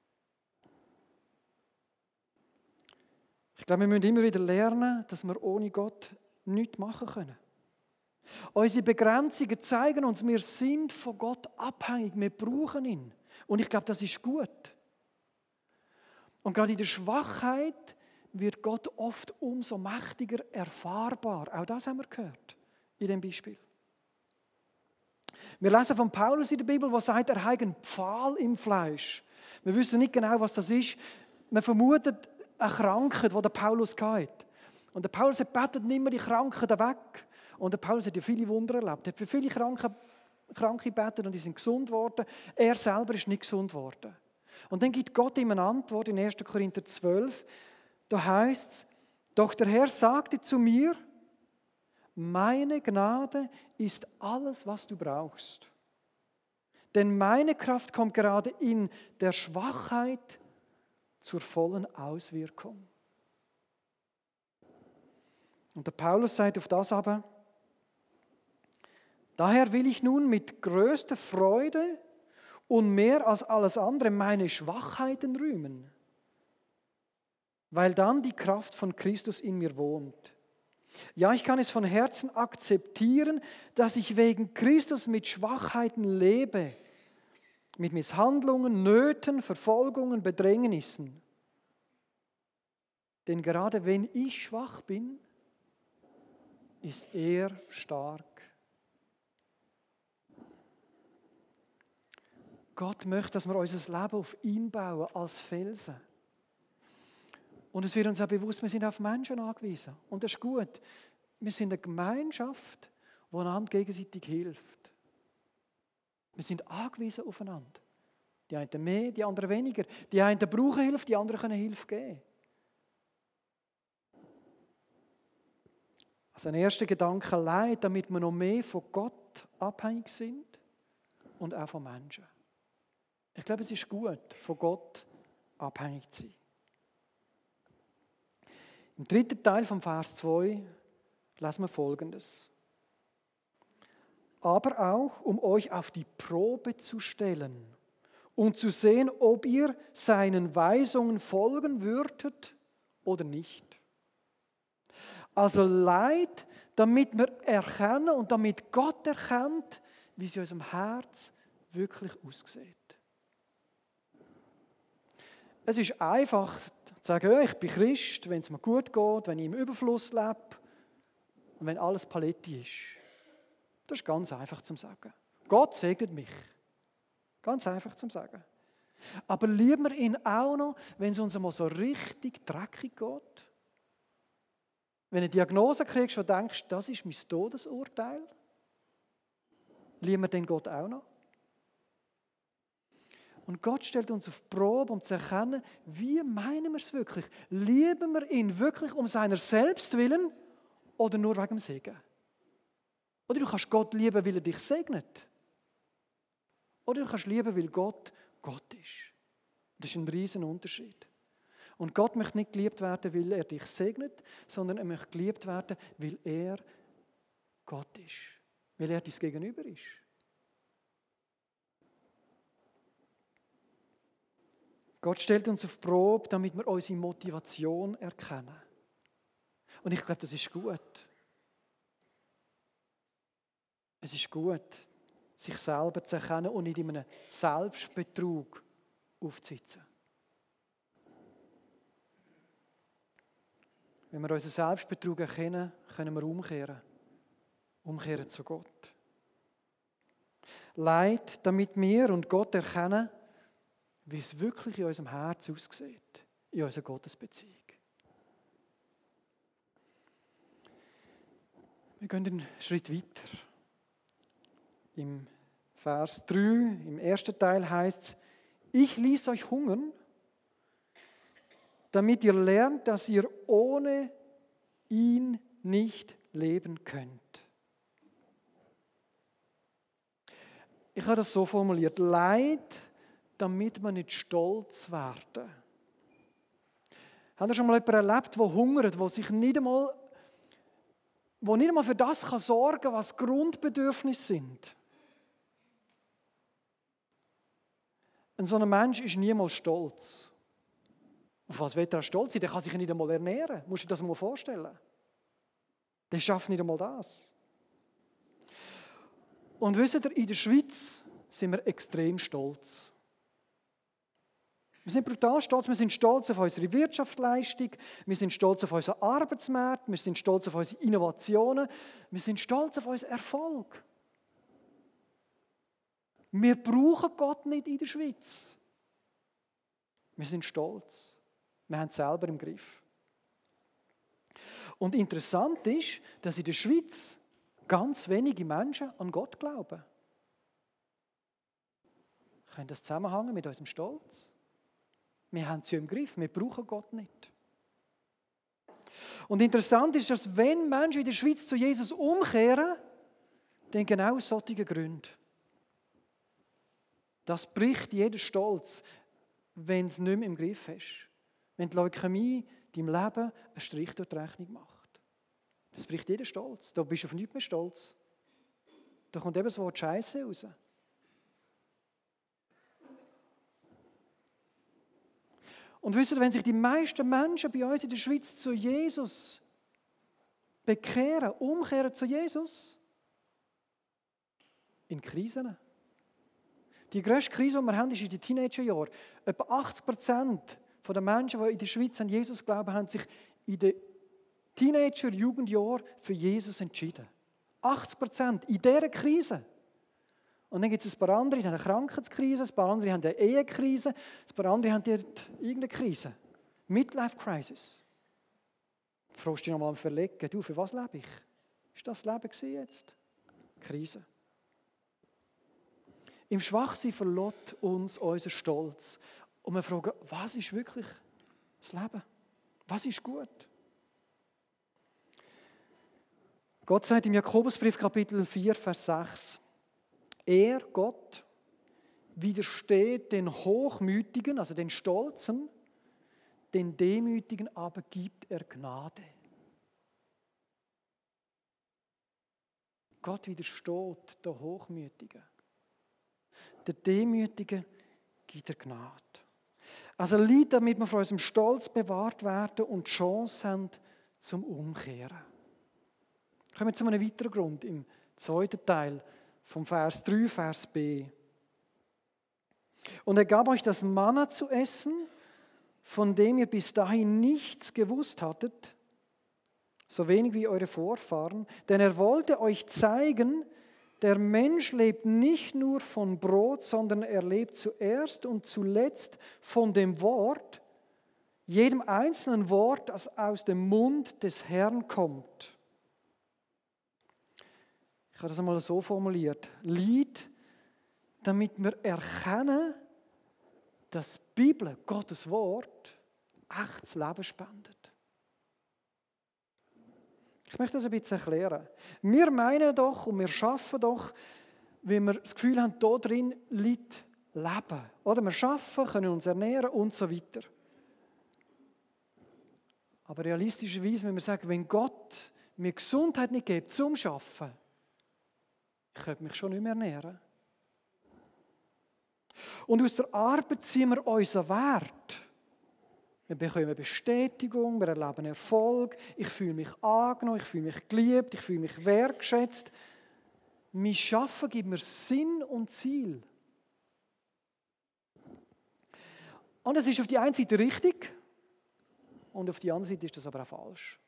Ich glaube, wir müssen immer wieder lernen, dass wir ohne Gott nichts machen können. Unsere Begrenzungen zeigen uns, wir sind von Gott abhängig, wir brauchen ihn. Und ich glaube, das ist gut. Und gerade in der Schwachheit wird Gott oft umso mächtiger erfahrbar. Auch das haben wir gehört in dem Beispiel. Wir lesen von Paulus in der Bibel, der sagt, er hat einen Pfahl im Fleisch. Wir wissen nicht genau, was das ist. Man vermutet eine Krankheit, die der Paulus hatte. Und der Paulus hat betet, nimm mir die Krankheit weg. Und der Paulus hat ja viele Wunder erlebt. Er hat für viele Kranke, Kranke gebetet und die sind gesund worden. Er selber ist nicht gesund worden. Und dann gibt Gott ihm eine Antwort in erster Korinther zwölf. Da heißt es, doch der Herr sagte zu mir, meine Gnade ist alles, was du brauchst. Denn meine Kraft kommt gerade in der Schwachheit zur vollen Auswirkung. Und der Paulus sagt auf das aber, daher will ich nun mit größter Freude und mehr als alles andere meine Schwachheiten rühmen, weil dann die Kraft von Christus in mir wohnt. Ja, ich kann es von Herzen akzeptieren, dass ich wegen Christus mit Schwachheiten lebe, mit Misshandlungen, Nöten, Verfolgungen, Bedrängnissen. Denn gerade wenn ich schwach bin, ist er stark. Gott möchte, dass wir unser Leben auf ihn bauen, als Felsen. Und es wird uns auch bewusst, wir sind auf Menschen angewiesen. Und das ist gut. Wir sind eine Gemeinschaft, die einander gegenseitig hilft. Wir sind angewiesen aufeinander. Die einen mehr, die anderen weniger. Die einen brauchen Hilfe, die anderen können Hilfe geben. Also ein erster Gedanke, Leid, damit wir noch mehr von Gott abhängig sind und auch von Menschen. Ich glaube, es ist gut, von Gott abhängig zu sein. Im dritten Teil vom Vers zwei lesen wir Folgendes. Aber auch, um euch auf die Probe zu stellen und zu sehen, ob ihr seinen Weisungen folgen würdet oder nicht. Also Leid, damit wir erkennen und damit Gott erkennt, wie es in unserem Herz wirklich aussieht. Es ist einfach zu sagen, ja, ich bin Christ, wenn es mir gut geht, wenn ich im Überfluss lebe und wenn alles Paletti ist. Das ist ganz einfach zu sagen. Gott segnet mich. Ganz einfach zu sagen. Aber lieben wir ihn auch noch, wenn es uns einmal so richtig dreckig geht? Wenn du eine Diagnose kriegst und denkst, das ist mein Todesurteil, lieben wir den Gott auch noch? Und Gott stellt uns auf die Probe, um zu erkennen, wie meinen wir es wirklich? Lieben wir ihn wirklich um seiner selbst willen oder nur wegen dem Segen? Oder du kannst Gott lieben, weil er dich segnet. Oder du kannst lieben, weil Gott Gott ist. Das ist ein riesen Unterschied. Und Gott möchte nicht geliebt werden, weil er dich segnet, sondern er möchte geliebt werden, weil er Gott ist. Weil er dein Gegenüber ist. Gott stellt uns auf die Probe, damit wir unsere Motivation erkennen. Und ich glaube, das ist gut. Es ist gut, sich selber zu erkennen und nicht in einem Selbstbetrug aufzusitzen. Wenn wir unseren Selbstbetrug erkennen, können wir umkehren. Umkehren zu Gott. Leid, damit wir und Gott erkennen, wie es wirklich in unserem Herz aussieht, in unserer Gottesbeziehung. Wir gehen einen Schritt weiter. Im Vers drei, im ersten Teil heißt es, ich ließ euch hungern, damit ihr lernt, dass ihr ohne ihn nicht leben könnt. Ich habe das so formuliert, Leid, damit wir nicht stolz werden. Habt ihr schon mal jemanden erlebt, der hungert, der sich nicht einmal, der nicht einmal für das kann sorgen kann, was Grundbedürfnisse sind? Ein so ein Mensch ist niemals stolz. Auf was wird er stolz sein? Der kann sich nicht einmal ernähren. Musst du dir das mal vorstellen? Der schafft nicht einmal das. Und wisst ihr, in der Schweiz sind wir extrem stolz. Wir sind brutal stolz. Wir sind stolz auf unsere Wirtschaftsleistung. Wir sind stolz auf unseren Arbeitsmarkt. Wir sind stolz auf unsere Innovationen. Wir sind stolz auf unseren Erfolg. Wir brauchen Gott nicht in der Schweiz. Wir sind stolz. Wir haben es selber im Griff. Und interessant ist, dass in der Schweiz ganz wenige Menschen an Gott glauben. Können das zusammenhängen mit unserem Stolz? Wir haben es ja im Griff, wir brauchen Gott nicht. Und interessant ist, dass wenn Menschen in der Schweiz zu Jesus umkehren, dann genau aus solchen Gründen. Das bricht jeden Stolz, wenn es nicht mehr im Griff ist. Wenn die Leukämie deinem Leben einen Strich durch die Rechnung macht. Das bricht jeden Stolz. Da bist du auf nichts mehr stolz. Da kommt eben das Wort Scheiße raus. Und wisst ihr, wenn sich die meisten Menschen bei uns in der Schweiz zu Jesus bekehren, umkehren zu Jesus, in Krisen. Die grösste Krise, die wir haben, ist in den Teenagerjahren. Etwa achtzig Prozent der Menschen, die in der Schweiz an Jesus glauben, haben sich in den Teenager-Jugendjahren für Jesus entschieden. achtzig Prozent in dieser Krise. Und dann gibt es ein paar andere, die haben eine Krankheitskrise, ein paar andere haben eine Ehekrise, ein paar andere haben irgendeine Krise. Midlife-Crisis. Du fragst dich nochmal verlegen, du, für was lebe ich? Ist das das Leben jetzt? Krise. Im Schwachsein verlässt uns unser Stolz. Und wir fragen, was ist wirklich das Leben? Was ist gut? Gott sagt im Jakobusbrief Kapitel vier, Vers sechs, er, Gott, widersteht den Hochmütigen, also den Stolzen, den Demütigen aber gibt er Gnade. Gott widersteht den Hochmütigen. Der Demütige gibt er Gnade. Also Leid, damit wir von unserem Stolz bewahrt werden und die Chance haben zum Umkehren. Kommen wir zu einem weiteren Grund im zweiten Teil vom Vers drei, Vers B. Und er gab euch das Manna zu essen, von dem ihr bis dahin nichts gewusst hattet, so wenig wie eure Vorfahren, denn er wollte euch zeigen, der Mensch lebt nicht nur von Brot, sondern er lebt zuerst und zuletzt von dem Wort, jedem einzelnen Wort, das aus dem Mund des Herrn kommt. Ich habe das einmal so formuliert. Leid, damit wir erkennen, dass die Bibel, Gottes Wort, echtes Leben spendet. Ich möchte das ein bisschen erklären. Wir meinen doch und wir schaffen doch, wenn wir das Gefühl haben, da drin liegt Leben. Oder wir schaffen, können uns ernähren und so weiter. Aber realistischerweise müssen wir sagen, wenn Gott mir Gesundheit nicht gibt zum Arbeiten, ich könnte mich schon nicht mehr ernähren. Und aus der Arbeit ziehen wir unseren Wert. Wir bekommen Bestätigung, wir erleben Erfolg, ich fühle mich angenommen, ich fühle mich geliebt, ich fühle mich wertgeschätzt. Mein Schaffen gibt mir Sinn und Ziel. Und das ist auf die einen Seite richtig und auf die andere Seite ist das aber auch falsch.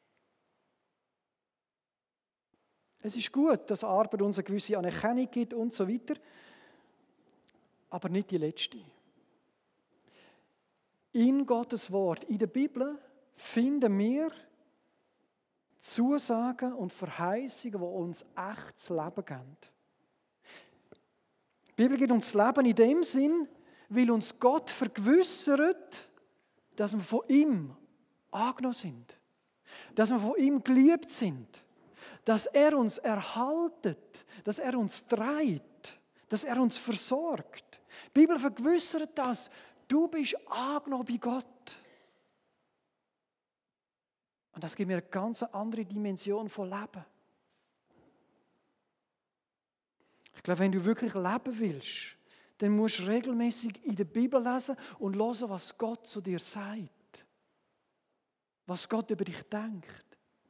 Es ist gut, dass Arbeit uns eine gewisse Anerkennung gibt und so weiter, aber nicht die letzte. In Gottes Wort, in der Bibel, finden wir Zusagen und Verheißungen, die uns echtes Leben geben. Die Bibel gibt uns das Leben in dem Sinn, weil uns Gott vergewissert, dass wir von ihm angenommen sind, dass wir von ihm geliebt sind, dass er uns erhaltet, dass er uns trägt, dass er uns versorgt. Die Bibel vergewissert das, du bist angenommen bei Gott. Und das gibt mir eine ganz andere Dimension von Leben. Ich glaube, wenn du wirklich leben willst, dann musst du regelmäßig in der Bibel lesen und hören, was Gott zu dir sagt. Was Gott über dich denkt.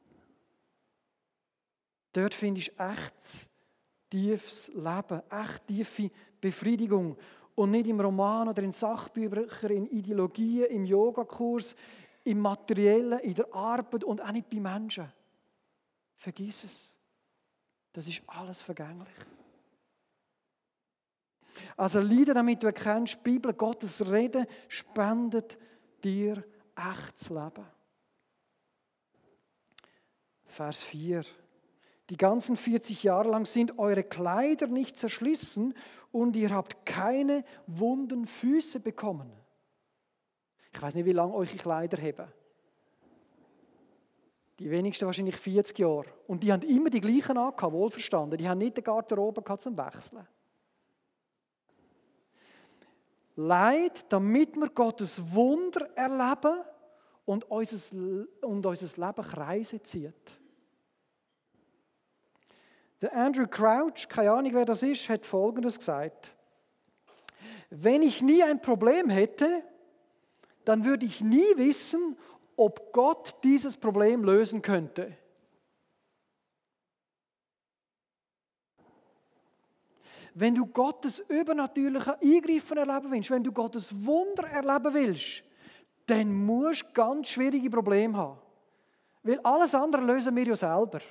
Dort findest du echtes, tiefes Leben, echt tiefe Befriedigung. Und nicht im Roman oder in Sachbüchern, in Ideologien, im Yogakurs, im Materiellen, in der Arbeit und auch nicht bei Menschen. Vergiss es. Das ist alles vergänglich. Also leide damit, du erkennst, die Bibel, Gottes Reden spendet dir echtes Leben. Vers vier. Die ganzen vierzig Jahre lang sind eure Kleider nicht zerschlissen und ihr habt keine wunden Füße bekommen. Ich weiß nicht, wie lange eure Kleider haben. Die wenigsten wahrscheinlich vierzig Jahre. Und die haben immer die gleichen angehabt, wohlverstanden. Die haben nicht eine Garderobe gehabt zum Wechseln. Leid, damit wir Gottes Wunder erleben und unser, und unser Leben Kreise zieht. Der Andrew Crouch, keine Ahnung wer das ist, hat Folgendes gesagt. Wenn ich nie ein Problem hätte, dann würde ich nie wissen, ob Gott dieses Problem lösen könnte. Wenn du Gottes übernatürliche Eingreifen erleben willst, wenn du Gottes Wunder erleben willst, dann musst du ganz schwierige Probleme haben. Weil alles andere lösen wir ja selber.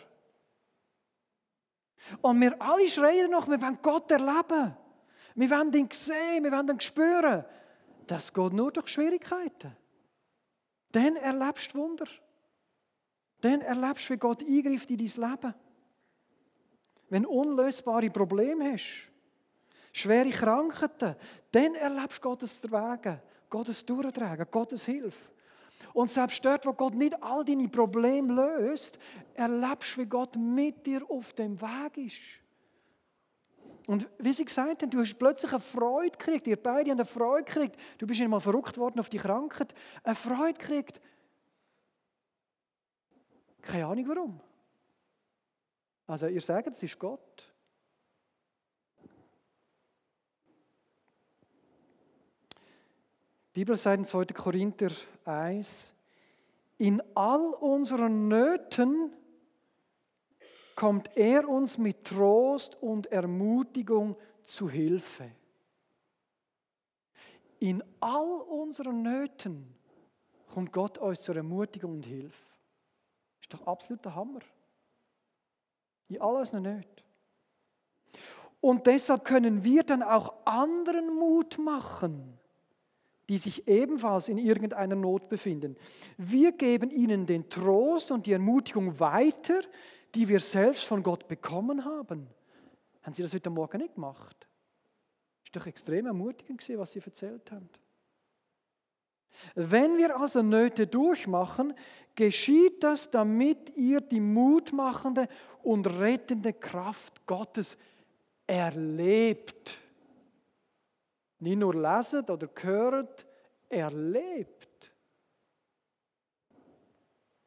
Und wir alle schreien noch, wir wollen Gott erleben. Wir wollen ihn sehen, wir wollen ihn spüren. Das geht nur durch Schwierigkeiten. Dann erlebst du Wunder. Dann erlebst du, wie Gott eingreift in dein Leben. Wenn du unlösbare Probleme hast, schwere Krankheiten, dann erlebst du Gottes Wege, Gottes Durchtragen, Gottes Hilfe. Und selbst dort, wo Gott nicht all deine Probleme löst, erlebst du, wie Gott mit dir auf dem Weg ist. Und wie sie gesagt haben, du hast plötzlich eine Freude gekriegt, ihr beide haben eine Freude gekriegt. Du bist nicht mal verrückt worden auf die Krankheit. Eine Freude gekriegt. Keine Ahnung warum. Also ihr sagt, es ist Gott. Die Bibel sagt in zweiter Korinther eins, in all unseren Nöten kommt er uns mit Trost und Ermutigung zu Hilfe. In all unseren Nöten kommt Gott uns zur Ermutigung und Hilfe. Das ist doch absoluter Hammer. In all unseren Nöten. Und deshalb können wir dann auch anderen Mut machen, die sich ebenfalls in irgendeiner Not befinden. Wir geben ihnen den Trost und die Ermutigung weiter, die wir selbst von Gott bekommen haben. Haben Sie das heute Morgen nicht gemacht? Das war doch extrem ermutigend, was Sie erzählt haben. Wenn wir also Nöte durchmachen, geschieht das, damit ihr die mutmachende und rettende Kraft Gottes erlebt. Nicht nur leset oder hört, erlebt.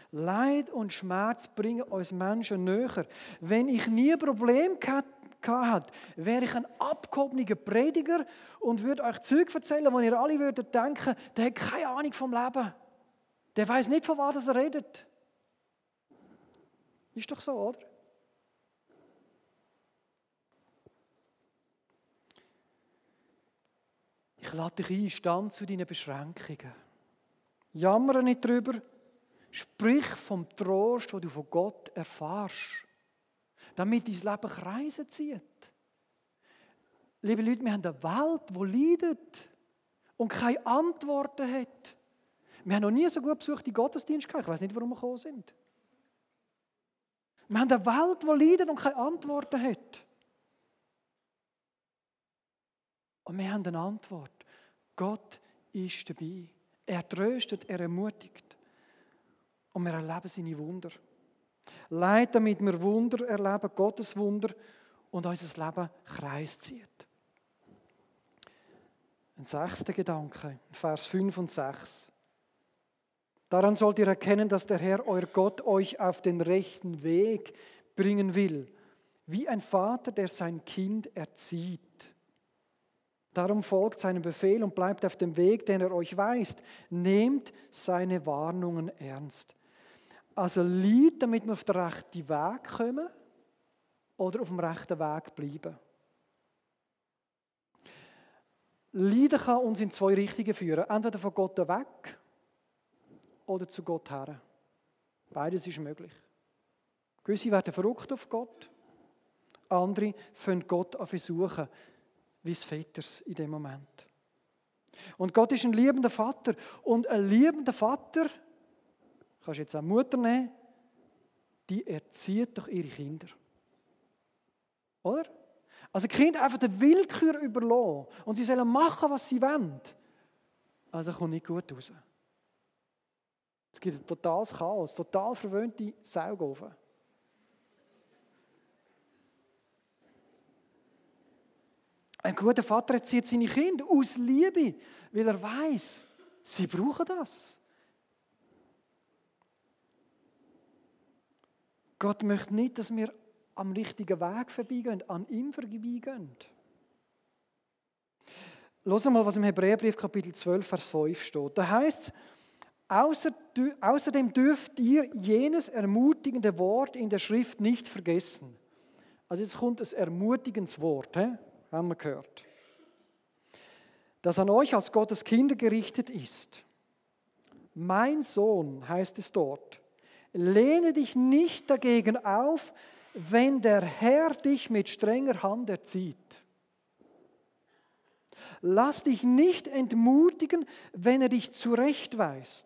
Leid und Schmerz bringen uns Menschen näher. Wenn ich nie ein Problem gehabt hatte, wäre ich ein abgehobener Prediger und würde euch Zeug erzählen, wo ihr alle würdet denken, der hat keine Ahnung vom Leben. Der weiß nicht, von was er redet. Ist doch so, oder? Ich lade dich ein, stand zu deinen Beschränkungen. Jammere nicht drüber. Sprich vom Trost, den du von Gott erfährst, damit dein Leben Kreise zieht. Liebe Leute, wir haben eine Welt, die leidet und keine Antworten hat. Wir haben noch nie so gut besuchte Gottesdienste gehabt. Ich weiß nicht, warum wir gekommen sind. Wir haben eine Welt, die leidet und keine Antworten hat. Und wir haben eine Antwort. Gott ist dabei. Er tröstet, er ermutigt. Und wir erleben seine Wunder. Leid, damit wir Wunder erleben, Gottes Wunder, und unser Leben Kreis zieht. Ein sechster Gedanke, Vers fünf und sechs. Daran sollt ihr erkennen, dass der Herr, euer Gott, euch auf den rechten Weg bringen will, wie ein Vater, der sein Kind erzieht. Darum folgt seinem Befehl und bleibt auf dem Weg, den er euch weist. Nehmt seine Warnungen ernst. Also Leid, damit wir auf den rechten Weg kommen oder auf dem rechten Weg bleiben. Leiden kann uns in zwei Richtungen führen. Entweder von Gott weg oder zu Gott her. Beides ist möglich. Gewisse werden verrückt auf Gott, andere fangen Gott an versuchen, wie das Veters in dem Moment. Und Gott ist ein liebender Vater. Und ein liebender Vater, kannst du jetzt auch Mutter nehmen, die erzieht doch ihre Kinder. Oder? Also die Kinder einfach der Willkür überlassen und sie sollen machen, was sie wollen. Also kommt nicht gut raus. Es gibt ein totales Chaos, total verwöhnte Saugofen. Ein guter Vater erzieht seine Kinder aus Liebe, weil er weiß, sie brauchen das. Gott möchte nicht, dass wir am richtigen Weg vorbeigehen, an ihm vorbeigehen. Hört mal, was im Hebräerbrief Kapitel zwölf, Vers fünf steht. Da heißt es, außerdem dürft ihr jenes ermutigende Wort in der Schrift nicht vergessen. Also jetzt kommt ein ermutigendes Wort, he? Haben wir gehört. Das an euch als Gottes Kinder gerichtet ist. Mein Sohn, heißt es dort, lehne dich nicht dagegen auf, wenn der Herr dich mit strenger Hand erzieht. Lass dich nicht entmutigen, wenn er dich zurechtweist.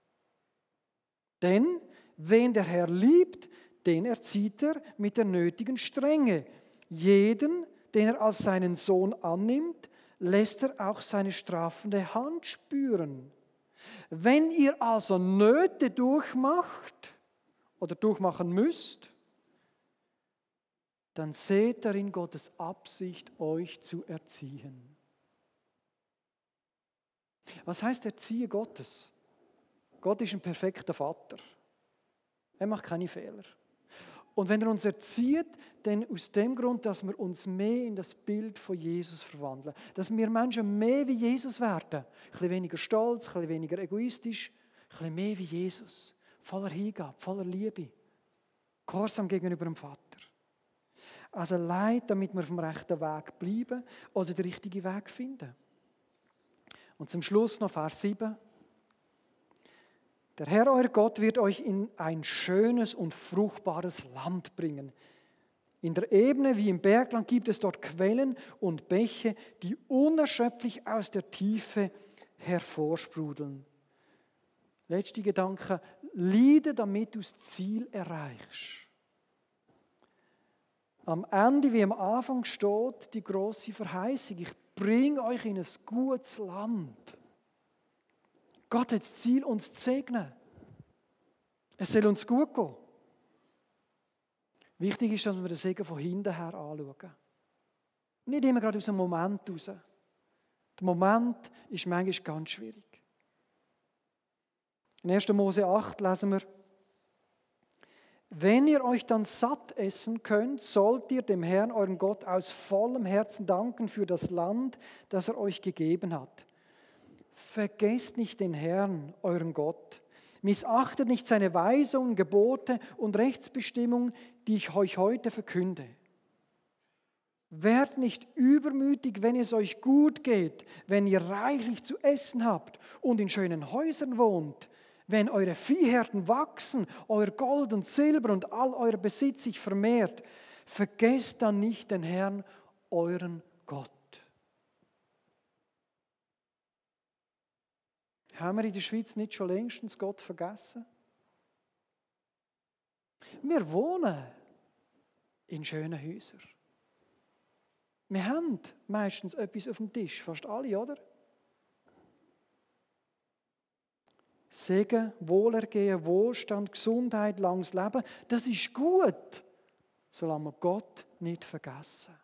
Denn wen der Herr liebt, den erzieht er mit der nötigen Strenge. Jeden, den er als seinen Sohn annimmt, lässt er auch seine strafende Hand spüren. Wenn ihr also Nöte durchmacht oder durchmachen müsst, dann seht darin Gottes Absicht, euch zu erziehen. Was heißt Erziehen Gottes? Gott ist ein perfekter Vater. Er macht keine Fehler. Und wenn er uns erzieht, dann aus dem Grund, dass wir uns mehr in das Bild von Jesus verwandeln. Dass wir Menschen mehr wie Jesus werden. Ein bisschen weniger stolz, ein bisschen weniger egoistisch, ein bisschen mehr wie Jesus. Voller Hingabe, voller Liebe. Gehorsam gegenüber dem Vater. Also Leid, damit wir auf dem rechten Weg bleiben oder den richtigen Weg finden. Und zum Schluss noch Vers sieben. Der Herr, euer Gott, wird euch in ein schönes und fruchtbares Land bringen. In der Ebene wie im Bergland gibt es dort Quellen und Bäche, die unerschöpflich aus der Tiefe hervorsprudeln. Letzter Gedanke, leide, damit du das Ziel erreichst. Am Ende wie am Anfang steht die grosse Verheißung, ich bringe euch in ein gutes Land. Gott hat das Ziel, uns zu segnen. Es soll uns gut gehen. Wichtig ist, dass wir den Segen von hinten her anschauen. Nicht immer gerade aus dem Moment raus. Der Moment ist manchmal ganz schwierig. In erster Mose acht lesen wir, Wenn ihr euch dann satt essen könnt, sollt ihr dem Herrn, euren Gott, aus vollem Herzen danken für das Land, das er euch gegeben hat. Vergesst nicht den Herrn, euren Gott. Missachtet nicht seine Weisungen, Gebote und Rechtsbestimmungen, die ich euch heute verkünde. Werdet nicht übermütig, wenn es euch gut geht, wenn ihr reichlich zu essen habt und in schönen Häusern wohnt, wenn eure Viehherden wachsen, euer Gold und Silber und all euer Besitz sich vermehrt. Vergesst dann nicht den Herrn, euren Gott. Haben wir in der Schweiz nicht schon längstens Gott vergessen? Wir wohnen in schönen Häusern. Wir haben meistens etwas auf dem Tisch, fast alle, oder? Segen, Wohlergehen, Wohlstand, Gesundheit, langes Leben, das ist gut, solange wir Gott nicht vergessen.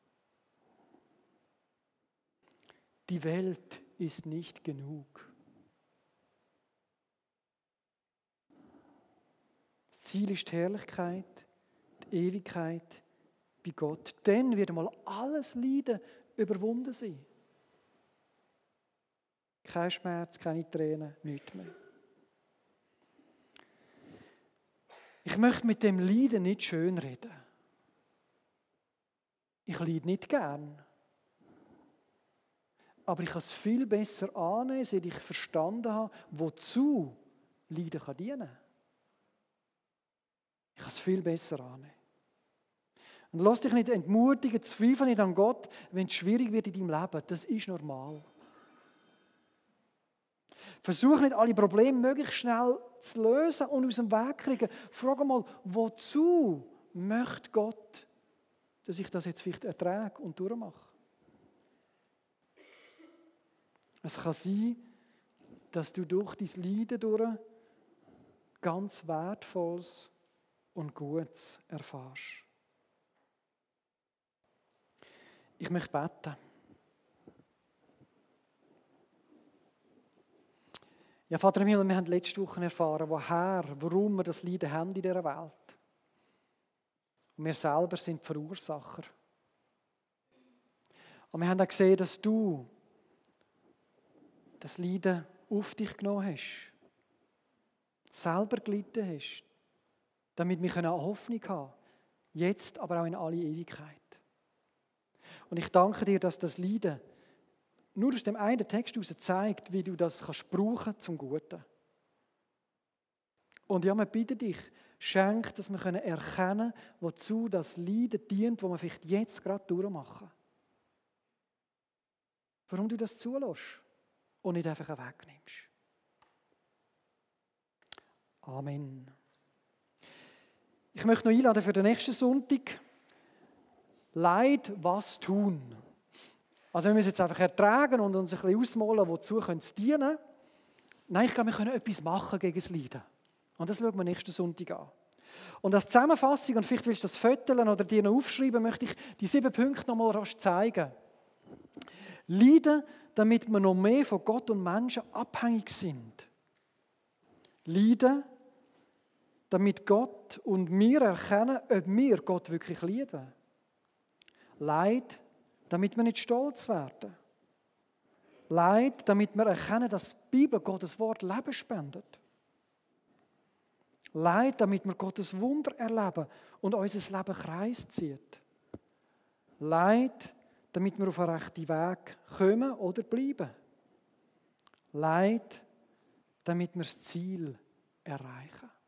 Die Welt ist nicht genug. Das Ziel ist die Herrlichkeit, die Ewigkeit bei Gott. Dann wird mal alles Leiden überwunden sein. Kein Schmerz, keine Tränen, nichts mehr. Ich möchte mit dem Leiden nicht schönreden. Ich leide nicht gern. Aber ich kann es viel besser annehmen, seit ich verstanden habe, wozu Leiden kann dienen. Ich kann es viel besser annehmen. Und lass dich nicht entmutigen, zweifle nicht an Gott, wenn es schwierig wird in deinem Leben. Das ist normal. Versuch nicht, alle Probleme möglichst schnell zu lösen und aus dem Weg zu kriegen. Frag mal, wozu möchte Gott, dass ich das jetzt vielleicht ertrage und durchmache? Es kann sein, dass du durch dein Leiden durch ganz Wertvolles und Gutes erfährst. Ich möchte beten. Ja, Vater im Himmel, wir haben letzte Woche erfahren, woher, warum wir das Leiden haben in dieser Welt. Und wir selber sind die Verursacher. Und wir haben auch gesehen, dass du das Leiden auf dich genommen hast, selber gelitten hast, damit wir eine Hoffnung haben, jetzt, aber auch in alle Ewigkeit. Und ich danke dir, dass das Leiden nur aus dem einen Text heraus zeigt, wie du das kannst brauchen zum Guten. Und ja, wir bitten dich, schenk, dass wir erkennen können, wozu das Leiden dient, das wir vielleicht jetzt gerade durchmachen. Warum du das zulässt und nicht einfach wegnimmst. Amen. Ich möchte noch einladen für den nächsten Sonntag. Leid, was tun? Also wir müssen jetzt einfach ertragen und uns ein bisschen ausmalen, wozu es dienen könnte. Nein, ich glaube, wir können etwas machen gegen das Leiden. Und das schauen wir nächsten Sonntag an. Und als Zusammenfassung, und vielleicht willst du das föteln oder dir noch aufschreiben, möchte ich die sieben Punkte noch mal rasch zeigen. Leiden, damit wir noch mehr von Gott und Menschen abhängig sind. Leiden, damit Gott und wir erkennen, ob wir Gott wirklich lieben. Leid, damit wir nicht stolz werden. Leid, damit wir erkennen, dass die Bibel, Gottes Wort, Leben spendet. Leid, damit wir Gottes Wunder erleben und unser Leben Kreis zieht. Leid, damit wir auf einen rechten Weg kommen oder bleiben. Leid, damit wir das Ziel erreichen.